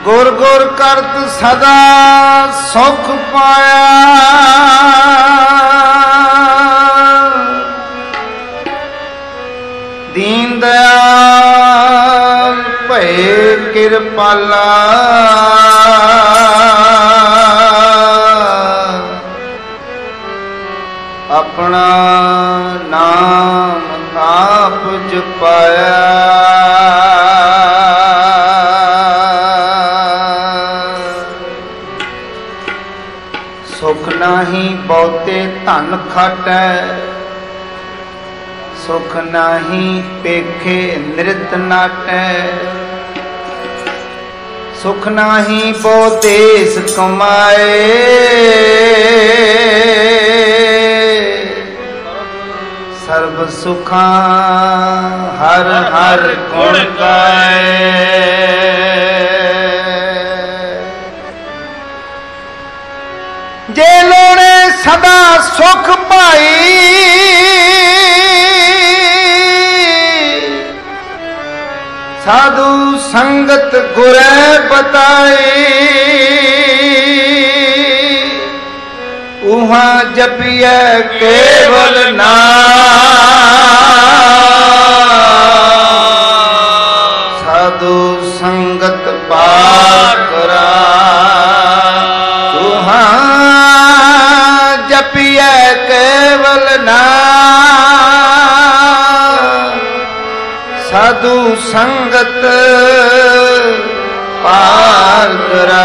गुर गुर करत सदा सुख पाया। दीन दयाल भय कृपाला। अपना नाम आप जपाया। सुख नाही बहुते धन खाटै, सुख नाही पेखे नृत नाटै। सुख नाही बहु देश कमाए, सर्व सुखा हर हर गुण गाए। जे लोड़े सदा सुख पाई, साधु संगत गुरै बताई। उहाँ जपिए केवल नाम, साधु संगत पार करा। जपिए केवल नाम, साधु संगत पार करा।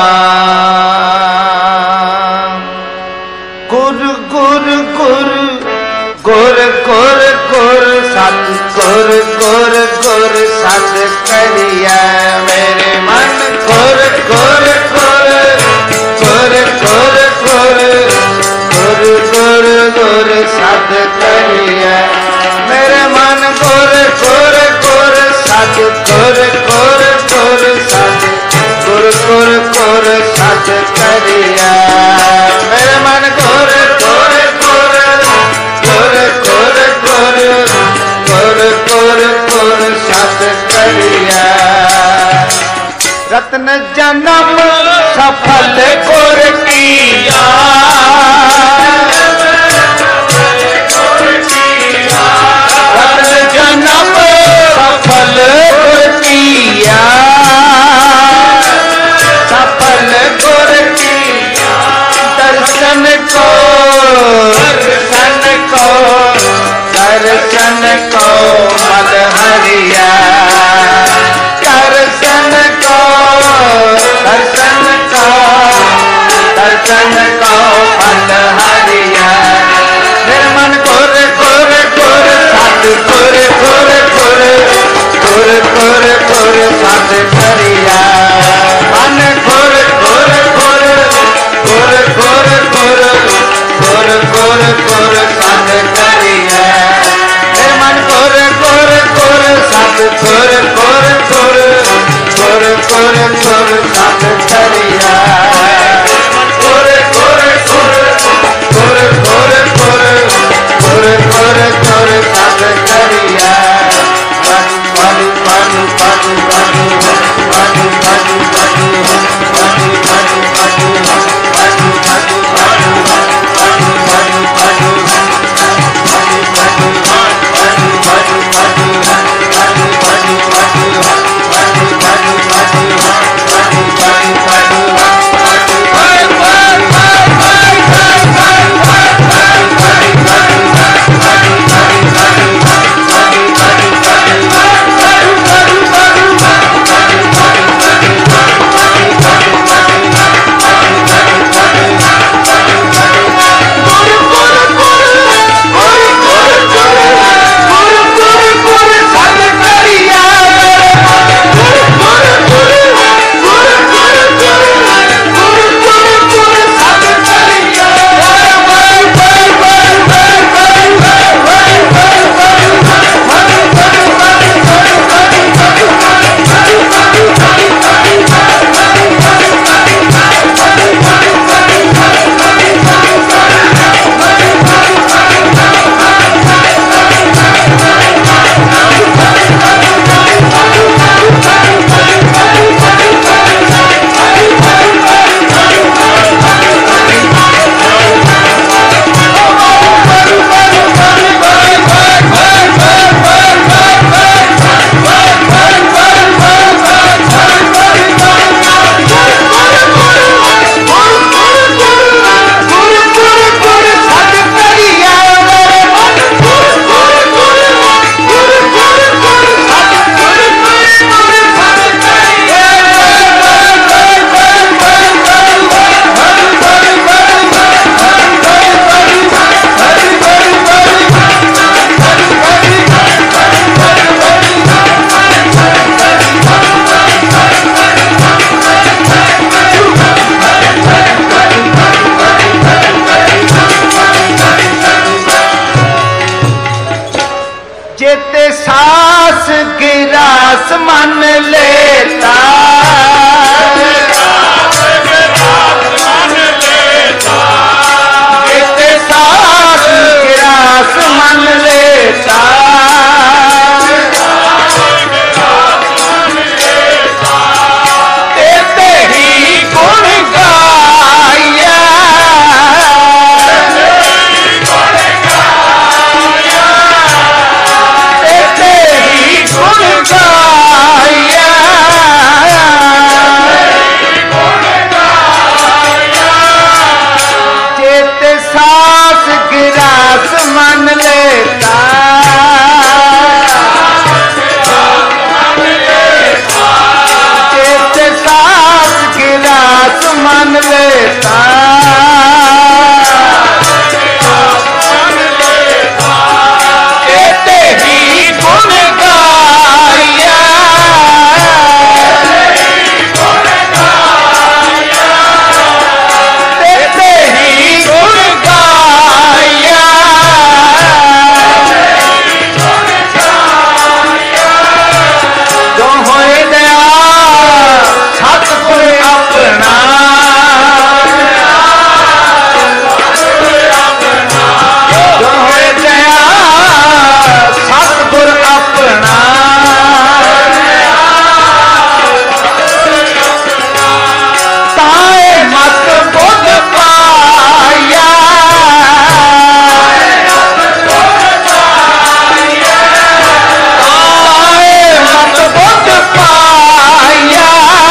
गुर गुर गुर गुर गुर गुर सत गुर गुर गुर सत करिया। मेरे मन गुर गुर गुर गुर गुर गुर गुर गुर गुर सत करिया। मेरे मन गुर गुर गुर सत गुर गुर गुर सत गुर गुर गुर सत करिया। मेरे मन गुर गुर गुर गुर गुर गुर गुर गुर गुर सत करिया। रत्न जन्म सफल गुर किया। रत्न जन्म सफल गुर किया। सफल गुर किया। दर्शन को दर्शन को दर्शन को मद हरिया। दर्शन को दर्शन को दर्शन को मान लेता कहते ही गुण गाया कहते ही गुण गाया जो होए दया सतगुर अपना जो होए दया सतगुर अपना ताए मत बुध पाया ताए मत बुध पाया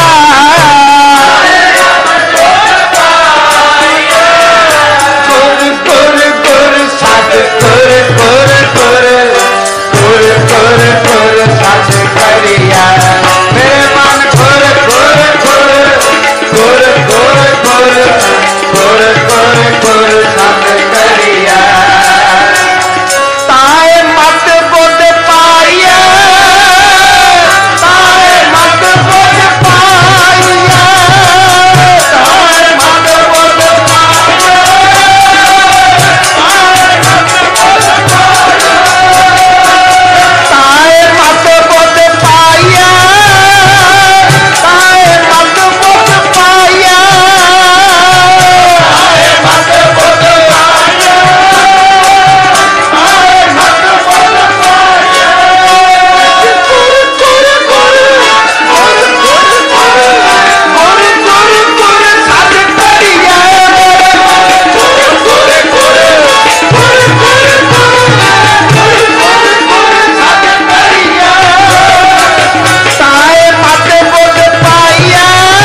गुर गुर गुर सत गुर गुर गुर गुर गुर गुर सत करिया मेरे मन गुर गुर गुर गुर गुर गुर गुर गुर गुर सत करिया ताए मत बुध पाया ताए मत बुध पाया ताए मत बुध पाया ताए मत बुध पाया ताए मत बुध पाया ताए मत बुध पाया ताए मत बुध पाया गुर गुर गुर गुर सत करिया गुर गुर गुर गुर गुर गुर गुर सत करिया ताए मत बुध पाया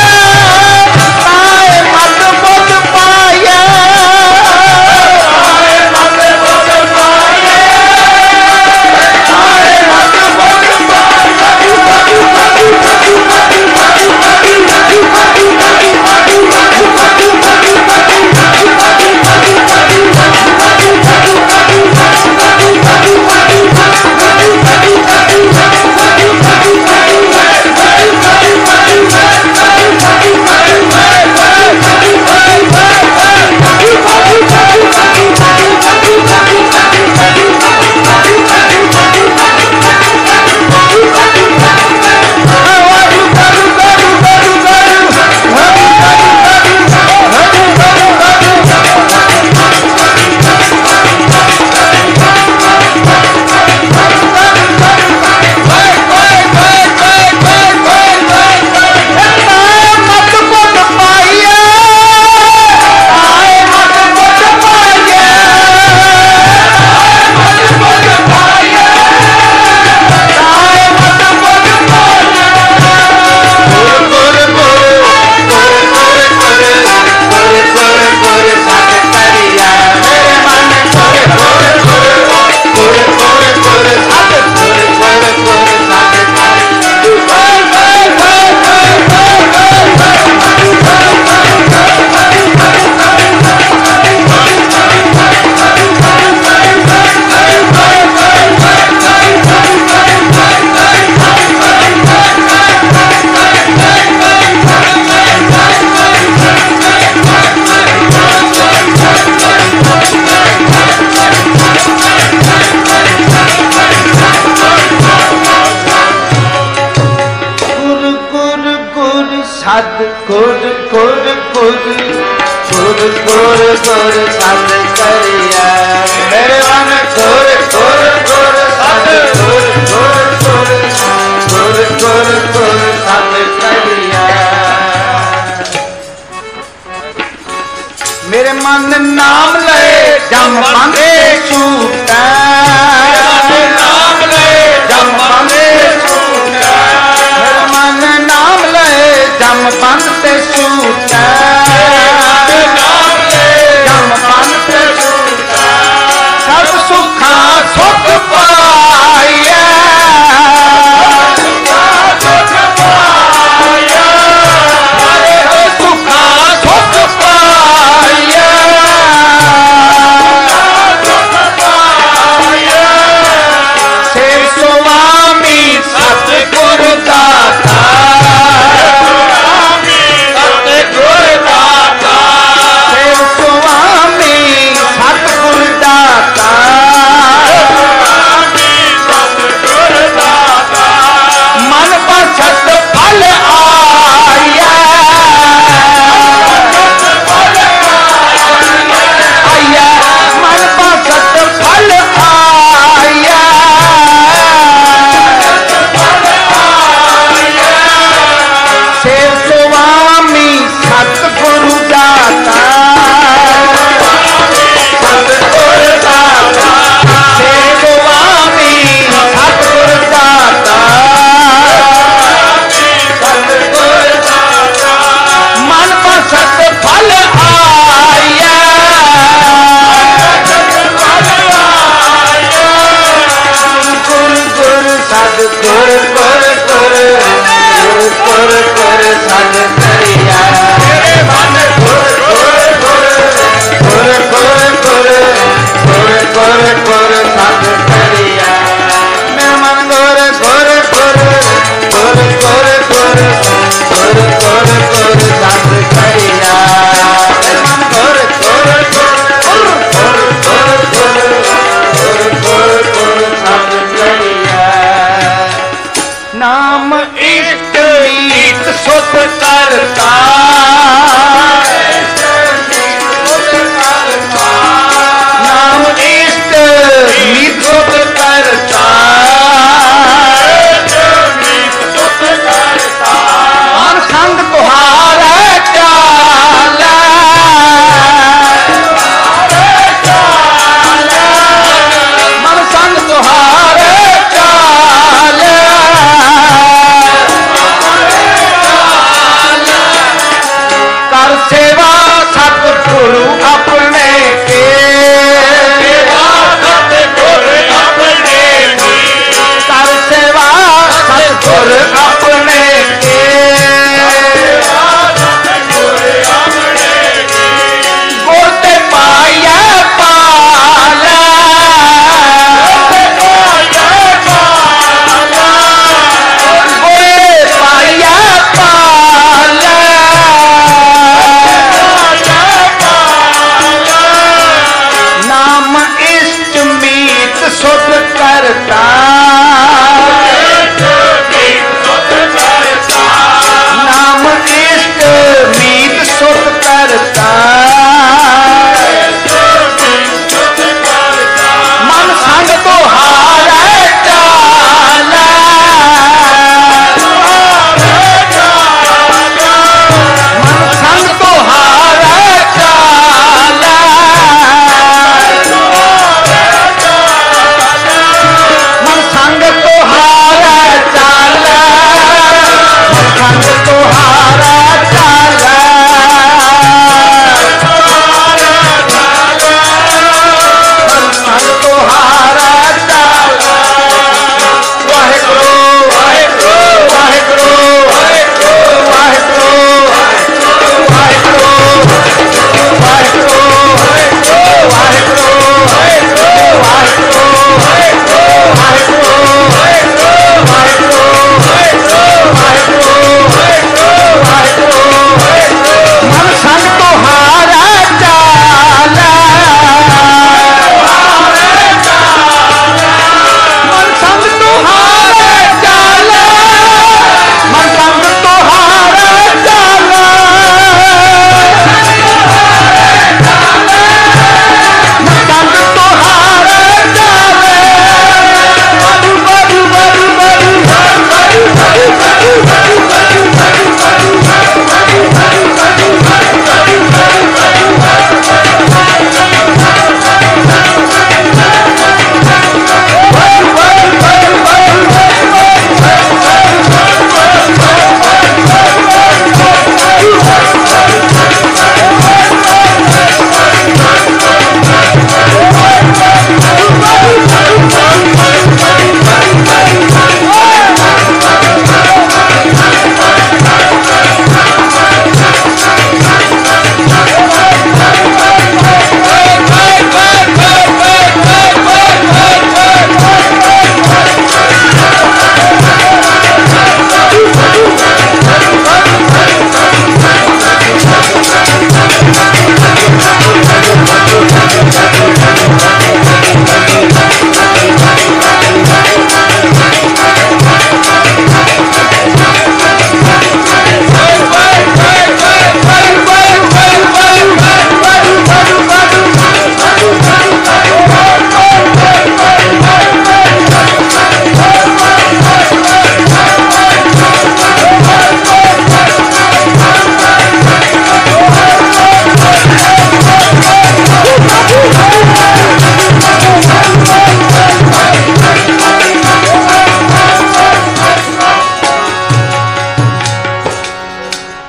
ताए मत बुध पाया ताए मत बुध पाया ताए मत बुध सत गुर गुर गुर गुर गुर गुर सत करिया मेरे मन गुर गुर गुर सत गुर गुर गुर गुर गुर गुर सत करिया मेरे मन नाम ले जम बंदे छूटा नाम ले जम बंदे छूटा मेरे मन नाम ले जम बंदे छूटा नाम ले जम बंदे छूटा सब सुखा सुख पाया सुखा सुख पाया सुखा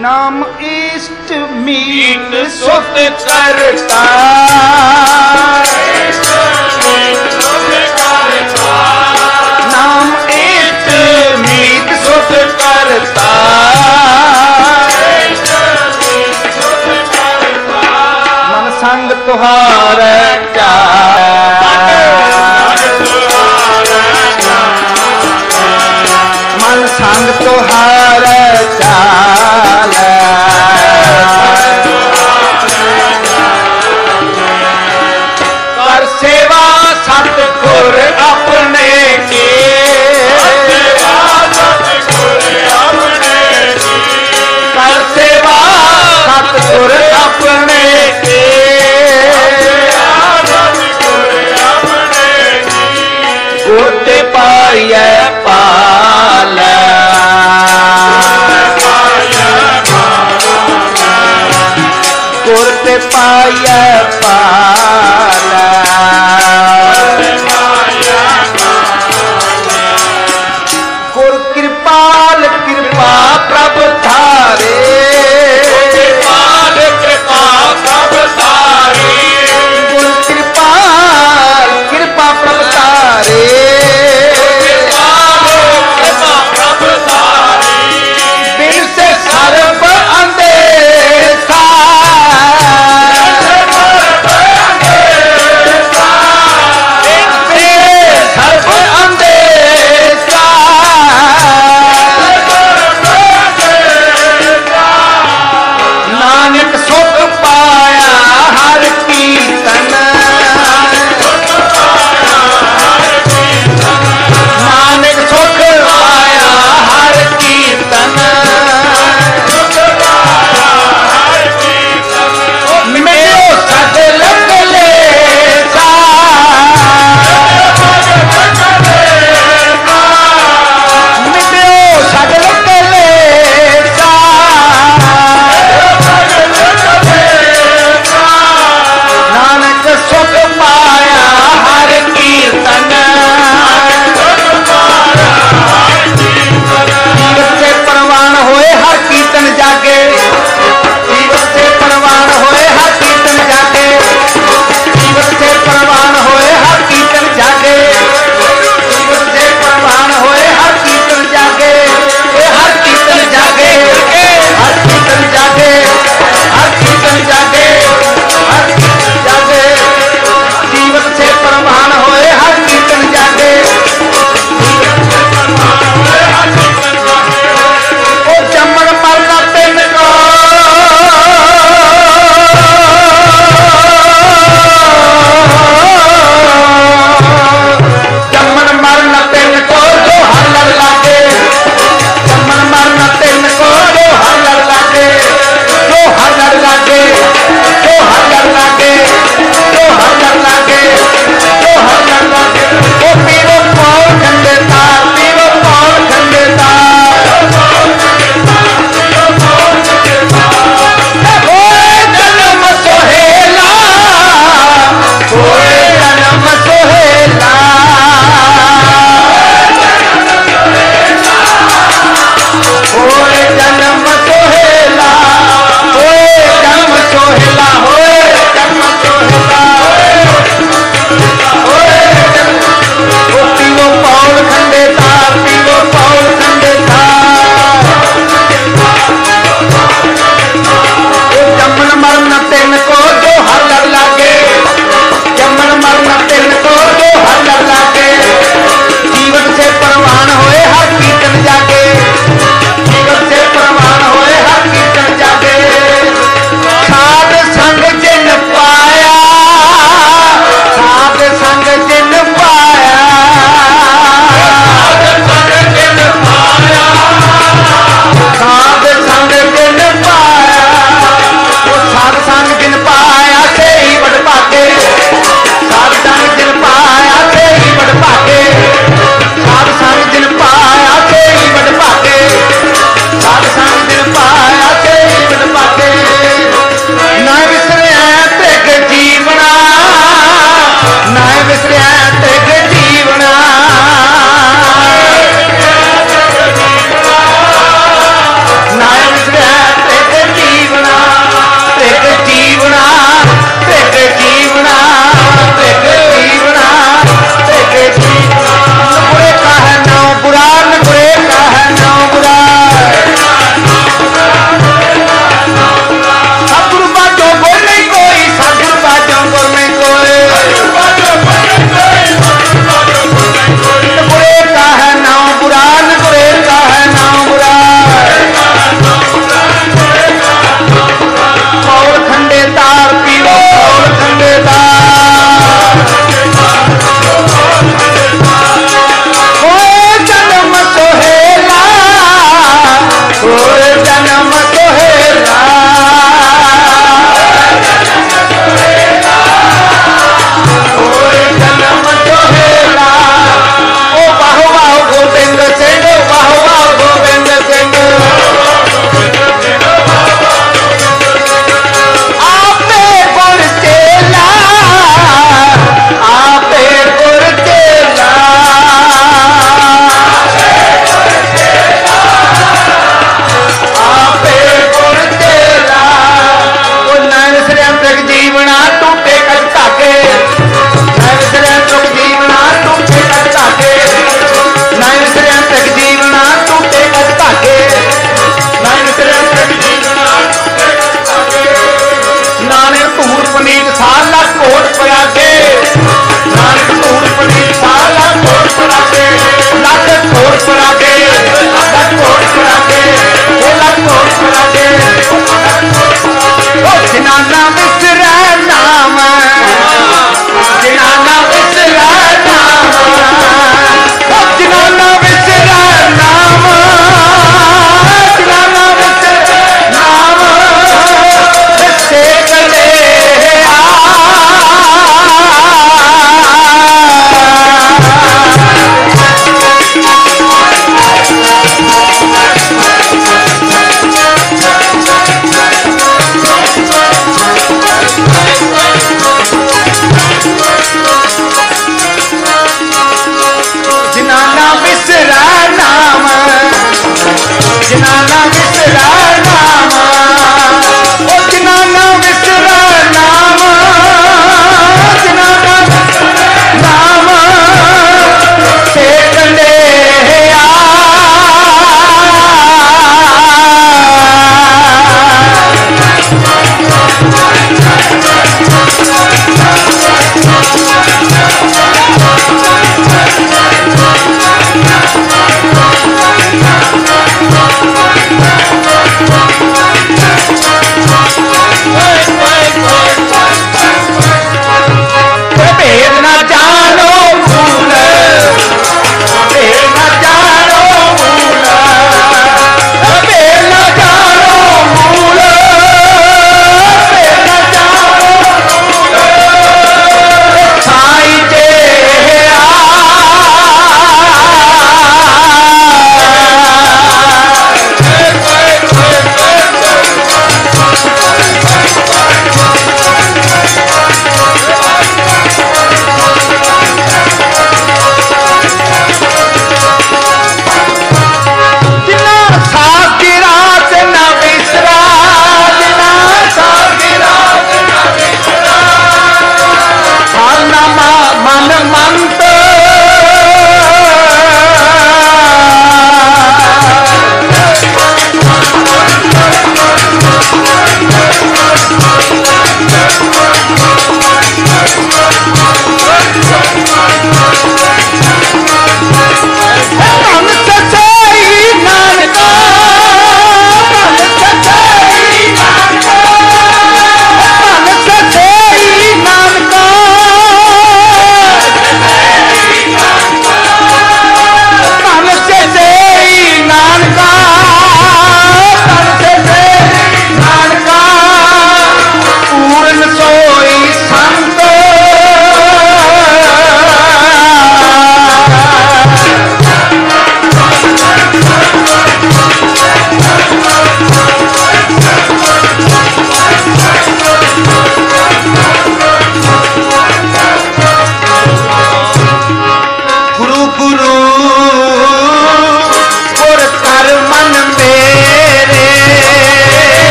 नाम इष्ट मीत सुत करता, नाम इष्ट मीत सुत करता, मन संग तुहारे मन संग तुहारे चाल, कर सेवा सतगुर अपने की, कर सेवा सतगुर अपने की, गुरु पाइए पाल, गुरु पाइए पाल, गुरु कृपाल कृपा प्रभु धारे, कृपाल कृपा प्रभु धारे, गुरु कृपाल कृपा प्रभु धारे, कृपा प्रभु धारे, बिन से सर्व अंधेरा,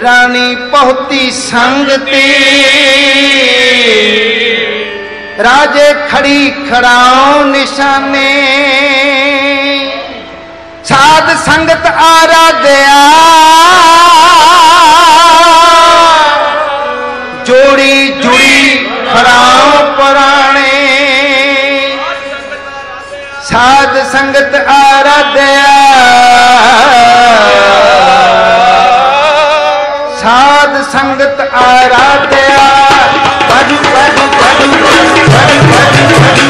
रानी पहुती संगती राजे खड़ी खड़ाओ निशाने साध संगत आराध्या जोड़ी जुड़ी खड़ाओ पुराने साध संगत आराध्या साध संगत आराध्या भजू भजू भजू भजू भजू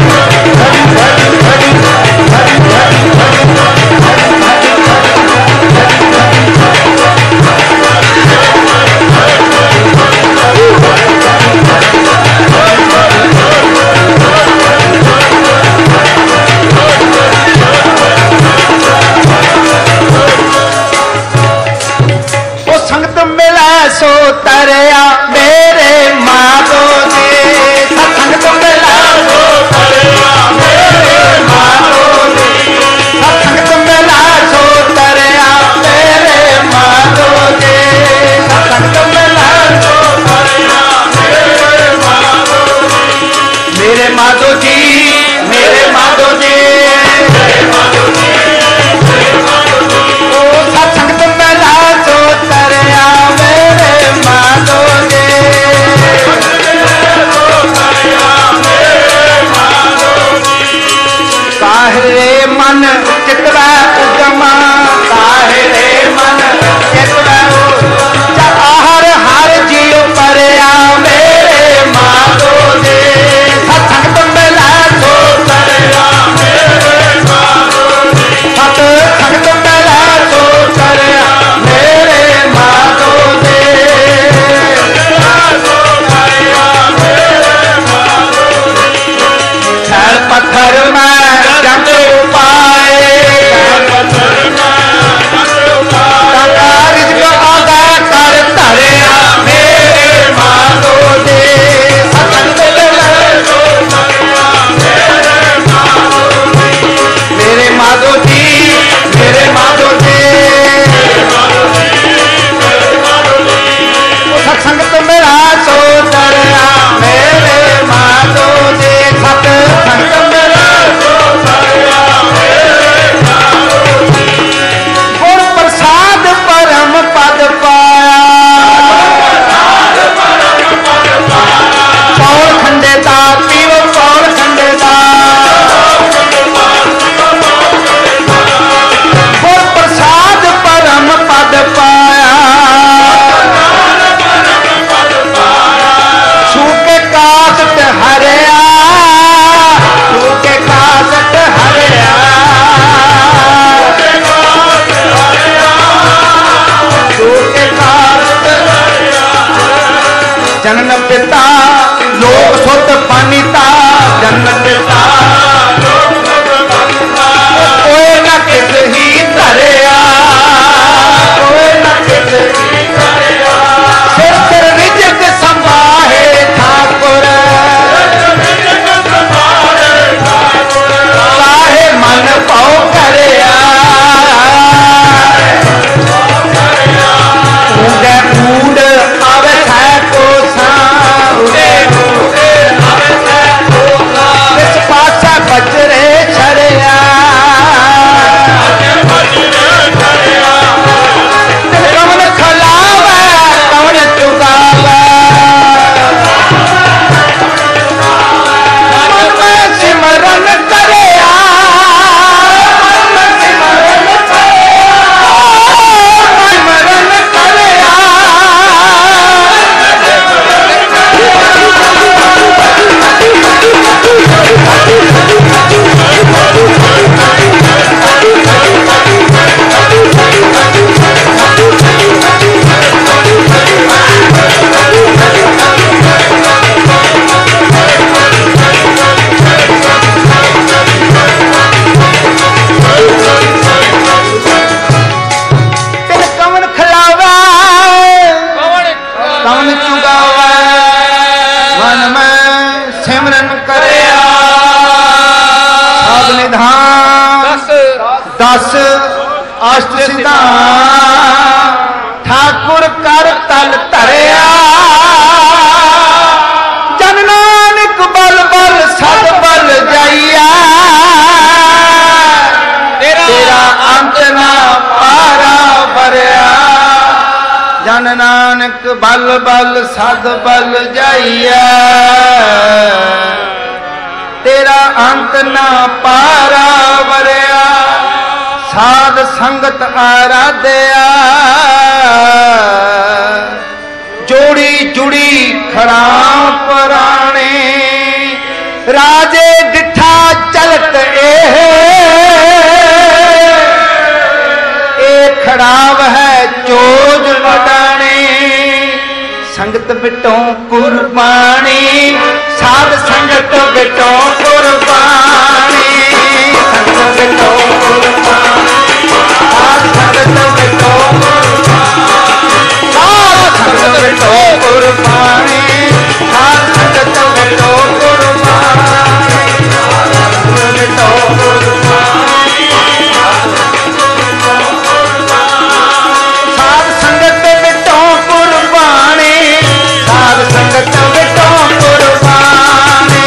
सो तरया मेरे माधो दे सत्संग मिला सो तरया मेरे माधो दे सत्संग मिला सो तरया मेरे माधो दे सत्संग मिला सो तरया मेरे माधो दे मेरे माधो जी मेरे माधो जी मेरे माधो जी ओ सत्संग मिला सो तरया काहरे मन चितवा उद्यमा काहरे मन चितवा हर हर जीव परया मेरे माधो दे सत्संग मिला सो तरया मेरे माधो दे सत्संग मिला सो तरया मेरे माधो दे छैल पत्थर में जन्म पिता लोक सुत पानीता जन्म पिता कोई न किस ही धरिया कोई न किस ही धरिया सिर रिजक संभाहे ठाकुर चाहे मन पाओ करया ऊंडे ऊंड आवे है को बजरे छड़िया कौन खलावे कौन चुकावे सिमरन करया सिमरन करया दस अष्ट सिद्धांत ठाकुर सतगुर कर तल धरिया जन नानक बल बल सद बल जाइया तेरा अंत ना पारा भरिया जन नानक बल बल सद बल जाइया तेरा अंत ना पारा भरिया साध संगत आराध्या जोड़ी जुड़ी खड़ा पुराने राजे डिठा चलत ए खड़ाव है चोज लड़ाने संगत बिटों कुर्बानी साध संगत बिटों कुर्बानी संगत बिटों कुर्बानी साध संगत बिटों कुर्बानी साध संगत बिटों कुर्बानी बिटों कुर्बानी साध संगत बिटों कुर्बानी साध संगत बिटों कुर्बानी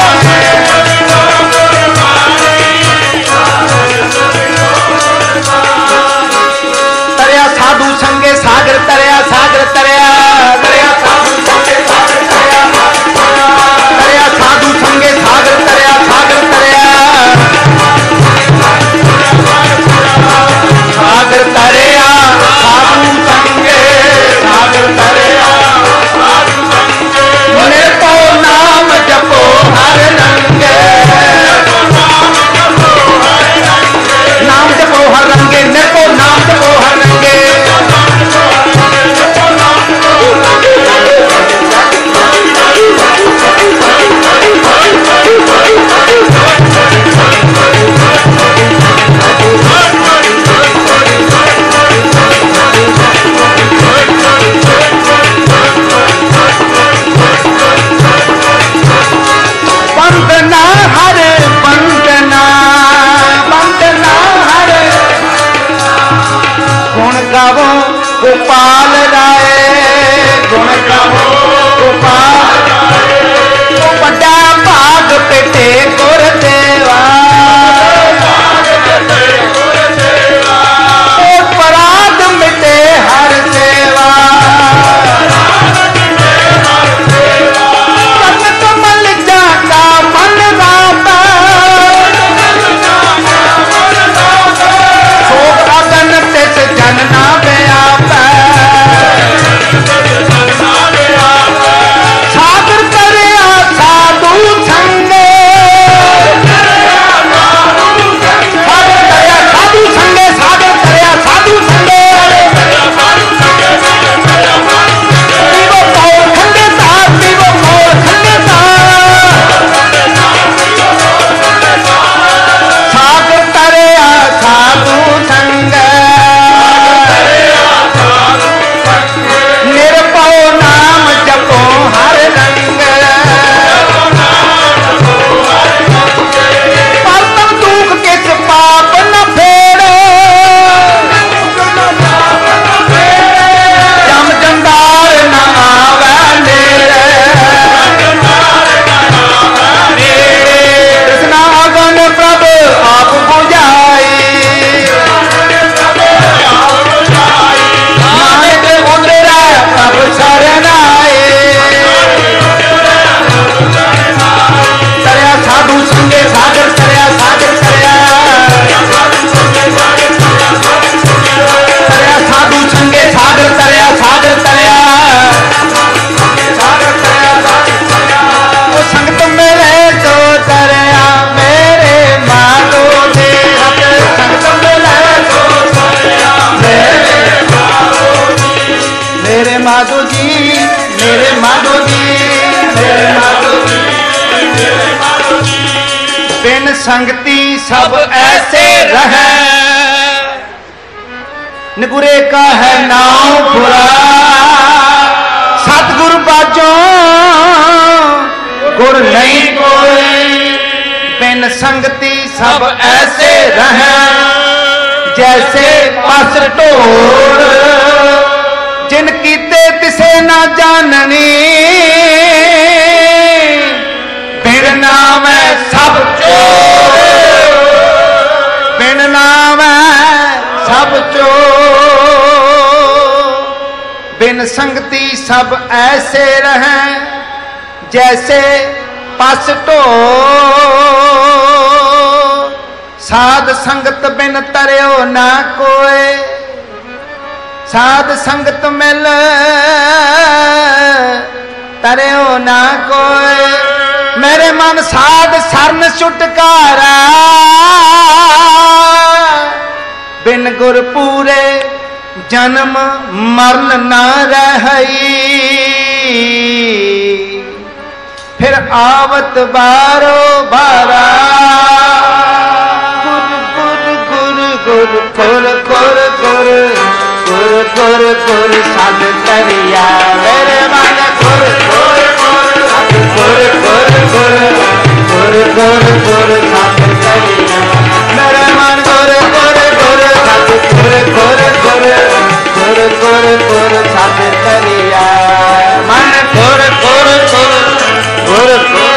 तरया साधु संगे सागर तरया सागर तरया तरया साधु संगे सागर तरया तरया साधु संगे सागर तरया सागर तरया सागर तरया साधु संगे सागर तरया मेरे को नाम जपो हर रंगे नाम जपो हर रंगे मेरे को नाम जपो हर रंगे वंदना हर वंदना वंदना हर गुण गावो गोपाल राय गुण गावो गोपाल राय वो बड़ा भाग पेटे गुरदेवा वो पराध मिटे हर सेवा कमल जाता मन राता शोक अगन तिस जन ना व्यापै सागर करया साधु संगे सागर करया साधु संगे सागर करया साधु संगे पीवो पौर खंडे साथ पीवो पौर खंडे सागर तरया साधु संग निर्भव नाम जपो हर रंग परतम दुख किस पाप न फेरे जम जमदार न आवे नेरे कृष्णा अगन प्रभ आप बुझाई नानक उतरा प्रभ शरण आए तरया साधु संगे सागर तरया सागर तरया तरया साधु संगे सागर तरया सागर तरया सागर तरया वो संगत मेरे तो तरया मेरे माधो दे संगत मेरे तो तरया मेरे माधो जी मेरे माधो जी मेरे माधो जी बिन संगति सब ऐसे रहे नगुरे का है नाम बुरा सतगुर बाजो गुर नहीं कोई बिन संगति सब ऐसे रहे जैसे पस ढोर जिन कीते तिसे ना जाननी बिन नामै सब चोर बिन नामै सब चोर बिन संगति सब ऐसे रहें जैसे पस ढो साध संगत बिन तरियो ना कोय साध संगत मिल तरियो ना कोय मेरे मन साध सरन छुटकारा बिन गुर पूरे जन्म मरण ना रही फिर आवत बारो बारा गुर गुर गुर गुर गुर गुर गुर गुर गुर साध करिया मेरे मन गुर गुर गुर गुर गुर गुर गुर गुर गुर साध करिया मेरे मन गुर गुर गुर साध गुर गुर गुर गुर गुर गुर साध करिया मन गुर गुर गुर गुर गुर